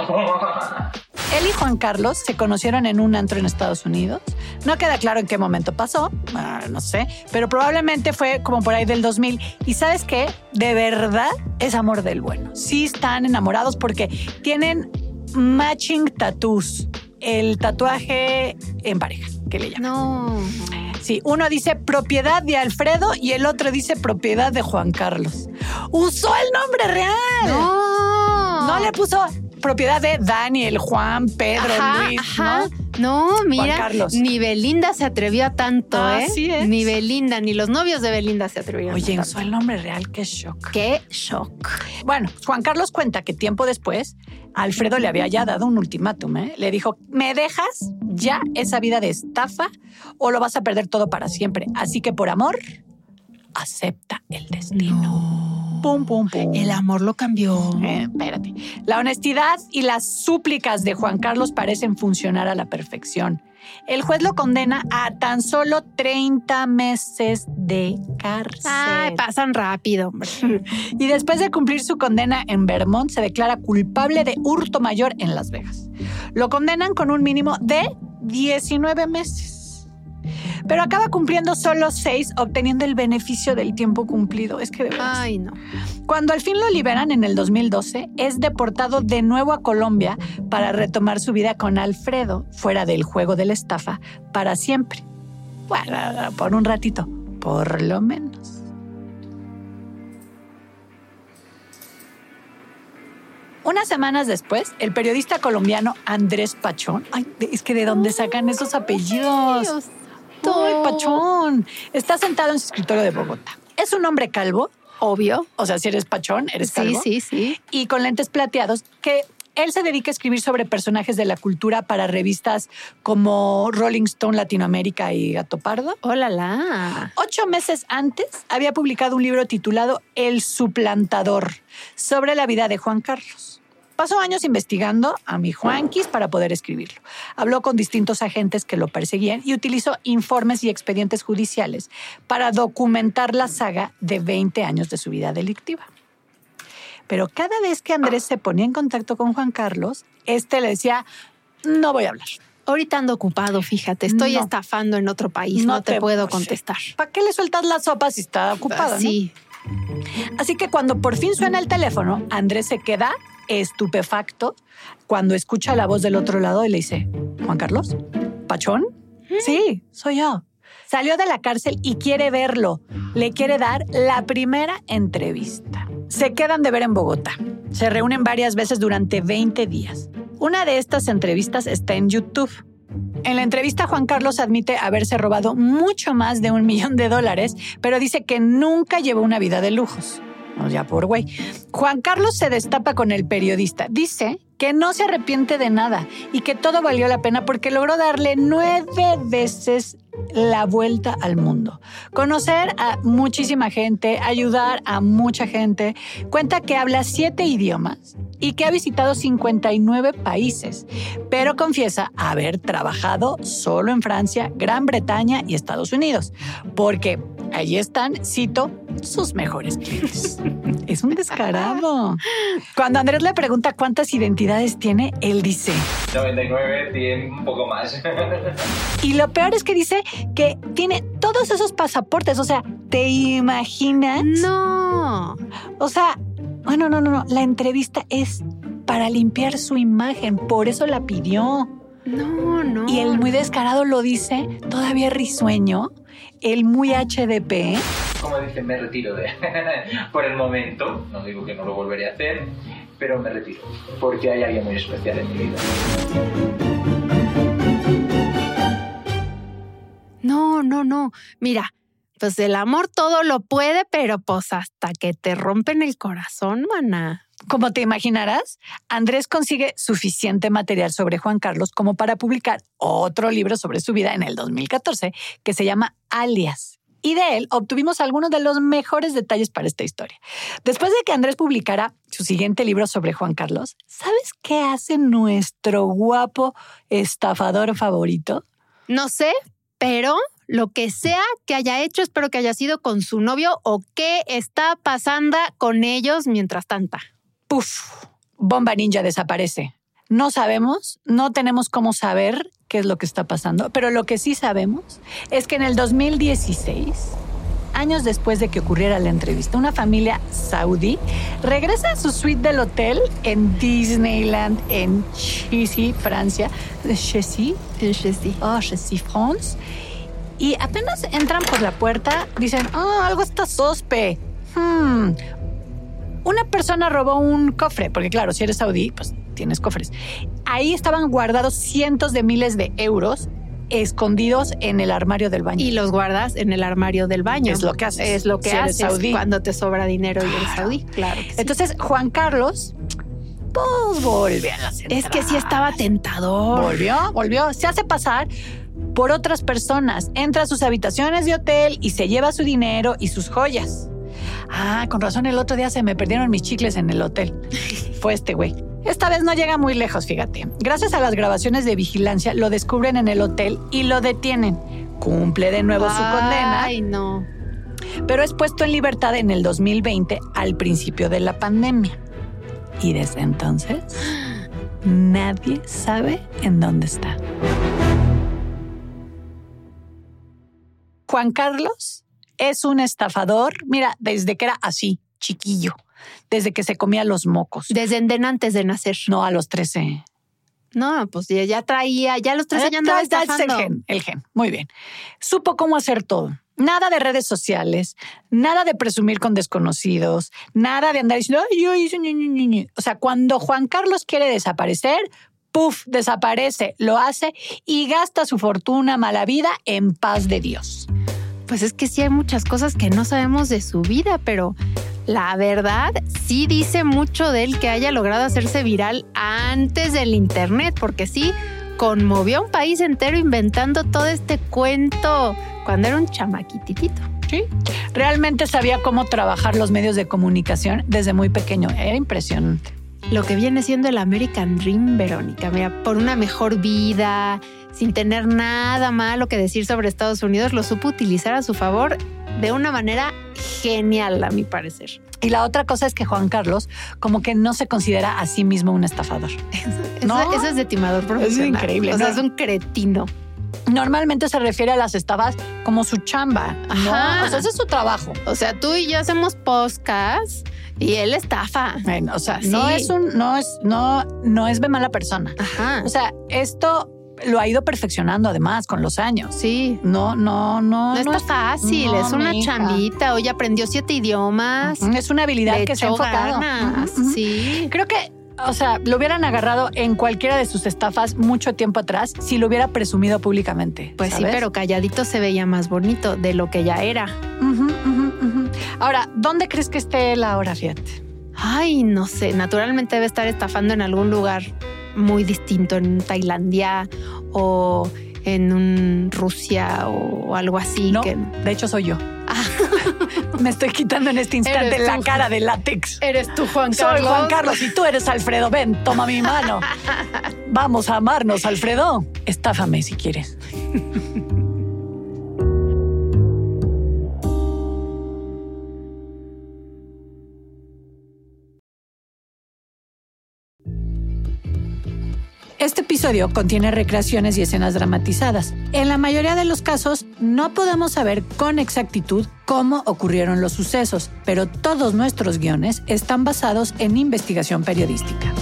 Él y Juan Carlos se conocieron en un antro en Estados Unidos. No queda claro en qué momento pasó, no sé, pero probablemente fue como por ahí del 2000. ¿Y sabes qué? De verdad es amor del bueno. Sí están enamorados porque tienen matching tattoos. El tatuaje en pareja, que le llaman. No. Sí, uno dice propiedad de Alfredo y el otro dice propiedad de Juan Carlos. ¡Usó el nombre real! No le puso propiedad de Daniel, Juan, Pedro, Luis, ajá. No, mira, Juan Carlos. Ni Belinda se atrevió a tanto, Así es. Ni Belinda, ni los novios de Belinda se atrevieron. Oye, a usó tanto. el nombre real, qué shock. ¡Qué shock! Bueno, Juan Carlos cuenta que tiempo después, Alfredo le había ya dado un ultimátum, ¿eh? Le dijo, ¿me dejas ya esa vida de estafa o lo vas a perder todo para siempre? Así que por amor, acepta el destino. Pum, pum, pum. El amor lo cambió. Espérate. La honestidad y las súplicas de Juan Carlos parecen funcionar a la perfección. El juez lo condena a tan solo 30 meses de cárcel. Ay, pasan rápido, hombre. Y después de cumplir su condena en Vermont, se declara culpable de hurto mayor en Las Vegas. Lo condenan con un mínimo de 19 meses. Pero acaba cumpliendo solo 6, obteniendo el beneficio del tiempo cumplido. Es que de verdad. Ay, no. Cuando al fin lo liberan en el 2012, es deportado de nuevo a Colombia para retomar su vida con Alfredo, fuera del juego de la estafa, para siempre. Bueno, por un ratito, por lo menos. Unas semanas después, el periodista colombiano Andrés Pachón, ay, es que ¿de dónde sacan esos apellidos? Dios. ¡Ay, Pachón! Está sentado en su escritorio de Bogotá. Es un hombre calvo, Obvio. o sea, si eres Pachón, eres calvo. Sí. Y con lentes plateados, que él se dedica a escribir sobre personajes de la cultura para revistas como Rolling Stone Latinoamérica y Gato Pardo. ¡Hola! 8 meses antes había publicado un libro titulado El Suplantador, sobre la vida de Juan Carlos. Pasó años investigando a mi Juanquis para poder escribirlo. Habló con distintos agentes que lo perseguían y utilizó informes y expedientes judiciales para documentar la saga de 20 años de su vida delictiva. Pero cada vez que Andrés se ponía en contacto con Juan Carlos, le decía, no voy a hablar. Ahorita ando ocupado, fíjate. Estoy No. estafando en otro país. No te puedo contestar. ¿Para qué le sueltas la sopa si está ocupado? Sí. ¿no? Así que cuando por fin suena el teléfono, Andrés se queda estupefacto cuando escucha la voz del otro lado y le dice, ¿Juan Carlos? ¿Pachón? Sí, soy yo. Salió de la cárcel y quiere verlo. Le quiere dar la primera entrevista. Se quedan de ver en Bogotá. Se reúnen varias veces durante 20 días. Una de estas entrevistas está en YouTube. En la entrevista, Juan Carlos admite haberse robado mucho más de $1 millón, pero dice que nunca llevó una vida de lujos. No, ya por güey. Juan Carlos se destapa con el periodista. Dice que no se arrepiente de nada y que todo valió la pena porque logró darle 9 veces la vuelta al mundo. Conocer a muchísima gente, ayudar a mucha gente. Cuenta que habla 7 idiomas y que ha visitado 59 países, pero confiesa haber trabajado solo en Francia, Gran Bretaña y Estados Unidos, porque allí están, cito, sus mejores clientes. Es un descarado. Cuando Andrés le pregunta cuántas identidades tiene, él dice 99, tiene un poco más. Y lo peor es que dice que tiene todos esos pasaportes. O sea, ¿te imaginas? No. O sea, bueno, no. La entrevista es para limpiar su imagen. Por eso la pidió. No. Y el muy descarado lo dice, todavía risueño, el muy HDP. Como dicen, me retiro de... Por el momento, no digo que no lo volveré a hacer, pero me retiro, porque hay alguien muy especial en mi vida. No. Mira, pues el amor todo lo puede, pero pues hasta que te rompen el corazón, maná. Como te imaginarás, Andrés consigue suficiente material sobre Juan Carlos como para publicar otro libro sobre su vida en el 2014 que se llama Alias. Y de él obtuvimos algunos de los mejores detalles para esta historia. Después de que Andrés publicara su siguiente libro sobre Juan Carlos, ¿sabes qué hace nuestro guapo estafador favorito? No sé, pero lo que sea que haya hecho, espero que haya sido con su novio o qué está pasando con ellos mientras tanto. ¡Puf! Bomba Ninja desaparece. No sabemos, no tenemos cómo saber qué es lo que está pasando, pero lo que sí sabemos es que en el 2016, años después de que ocurriera la entrevista, una familia saudí regresa a su suite del hotel en Disneyland en Chessy, Francia. Chessy, France. Y apenas entran por la puerta, dicen, algo está sospe. Una persona robó un cofre, porque claro, si eres saudí, pues tienes cofres. Ahí estaban guardados cientos de miles de euros escondidos en el armario del baño. Y los guardas en el armario del baño. Es lo que haces. Es lo que si eres haces saudí. Cuando te sobra dinero y eres saudí. Claro que sí. Entonces, Juan Carlos, pues volvió a las entradas. Es que sí estaba tentador. Volvió. Se hace pasar por otras personas. Entra a sus habitaciones de hotel y se lleva su dinero y sus joyas. Con razón el otro día se me perdieron mis chicles en el hotel. Fue este güey. Esta vez no llega muy lejos, fíjate. Gracias a las grabaciones de vigilancia, lo descubren en el hotel y lo detienen. Cumple de nuevo su condena. Ay, no. Pero es puesto en libertad en el 2020, al principio de la pandemia. Y desde entonces, nadie sabe en dónde está. Juan Carlos es un estafador, mira, desde que era así, chiquillo. Desde que se comía los mocos. Desde antes de nacer. No, a los 13. No, pues ya traía, ya a los 13 ya andaba estafando. El gen. Muy bien. Supo cómo hacer todo. Nada de redes sociales, nada de presumir con desconocidos, nada de andar diciendo, ay, yo hice ñi. O sea, cuando Juan Carlos quiere desaparecer, ¡puf!, desaparece, lo hace y gasta su fortuna mala vida en paz de Dios. Pues es que sí hay muchas cosas que no sabemos de su vida, pero la verdad sí dice mucho de él que haya logrado hacerse viral antes del internet, porque sí conmovió a un país entero inventando todo este cuento cuando era un chamaquititito. Sí, realmente sabía cómo trabajar los medios de comunicación desde muy pequeño. Era impresionante. Lo que viene siendo el American Dream, Verónica, mira, por una mejor vida, sin tener nada malo que decir sobre Estados Unidos, lo supo utilizar a su favor de una manera genial, a mi parecer. Y la otra cosa es que Juan Carlos como que no se considera a sí mismo un estafador. Eso es de timador profesional. Es increíble. O sea, es un cretino. Normalmente se refiere a las estafas como su chamba. Ajá. ¿No? O sea, ese es su trabajo. O sea, tú y yo hacemos podcast y él estafa. Bueno, o sea, sí. no es de mala persona. Ajá. O sea, esto lo ha ido perfeccionando además con los años. Sí. No está fácil, no, es una mija. chambita. Hoy aprendió 7 idiomas. Es una habilidad que se ha enfocado. Ganas. Sí. Creo que, o sea, lo hubieran agarrado en cualquiera de sus estafas mucho tiempo atrás si lo hubiera presumido públicamente. Pues ¿sabes? sí, pero calladito se veía más bonito de lo que ya era. Ahora, ¿dónde crees que esté él ahora, fíjate? Ay, no sé. Naturalmente debe estar estafando en algún lugar muy distinto, en Tailandia o en Rusia o algo así. No, de hecho soy yo. Me estoy quitando en este instante la cara de látex. ¿Eres tú, Juan Carlos? Soy Juan Carlos y tú eres Alfredo. Ven, toma mi mano. Vamos a amarnos, Alfredo. Estáfame si quieres. Este episodio contiene recreaciones y escenas dramatizadas. En la mayoría de los casos, no podemos saber con exactitud cómo ocurrieron los sucesos, pero todos nuestros guiones están basados en investigación periodística.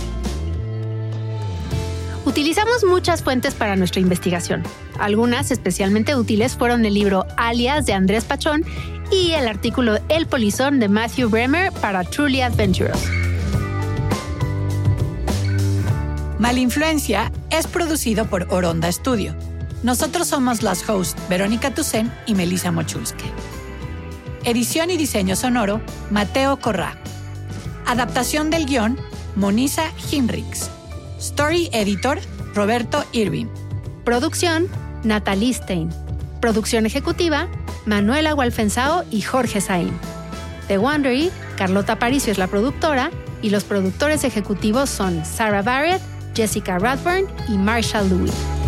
Utilizamos muchas fuentes para nuestra investigación. Algunas especialmente útiles fueron el libro Alias de Andrés Pachón y el artículo El Polizón de Matthew Bremer para Truly Adventurous. Malinfluencia es producido por Oronda Studio. Nosotros somos las hosts Verónica Tucen y Melissa Mochulske. Edición y diseño sonoro, Mateo Corrá. Adaptación del guión, Monisa Hinrichs. Story Editor, Roberto Irving. Producción, Natalie Stein. Producción ejecutiva, Manuela Walfensao y Jorge Saín. The Wondery, Carlota Aparicio es la productora y los productores ejecutivos son Sarah Barrett, Jessica Radburn y Marshall Louis.